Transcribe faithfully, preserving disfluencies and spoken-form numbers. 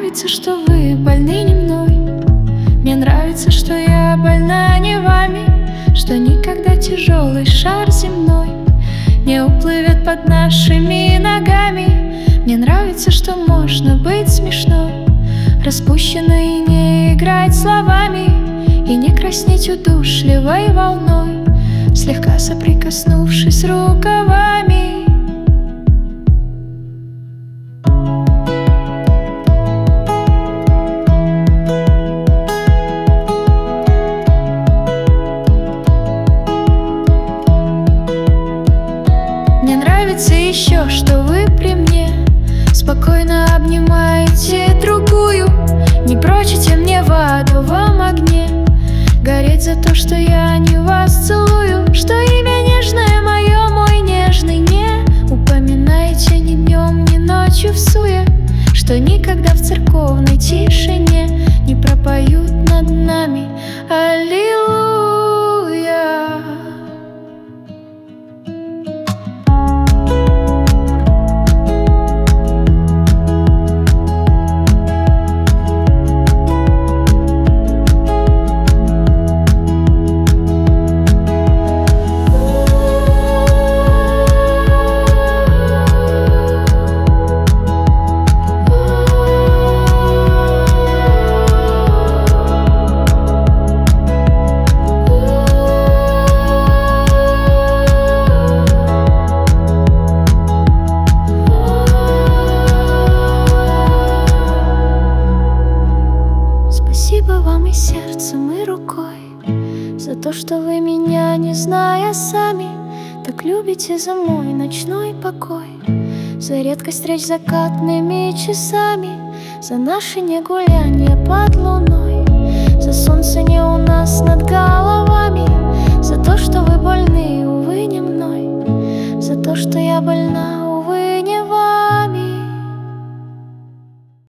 нравится, что вы больны не мной. Мне нравится, что я больна не вами, что никогда тяжелый шар земной не уплывет под нашими ногами. Мне нравится, что можно быть смешной, распущенной, и не играть словами, и не краснеть удушливой волной, слегка соприкоснувшись рукавами. Мне нравится еще, что вы при мне спокойно обнимаете другую, не прочите мне в адовом огне гореть за то, что я не вас целую, что имя нежное мое, мой нежный, не упоминайте ни днем, ни ночью всуе, что никогда в церковной тишине не пропоют над нами аллилуйя. Спасибо вам и сердцем, и рукой за то, что вы меня, не зная сами, так любите за мой ночной покой, за редкость встреч закатными часами, за наши негулянья под луной, за солнце не у нас над головами, за то, что вы больны, увы, не мной, за то, что я больна.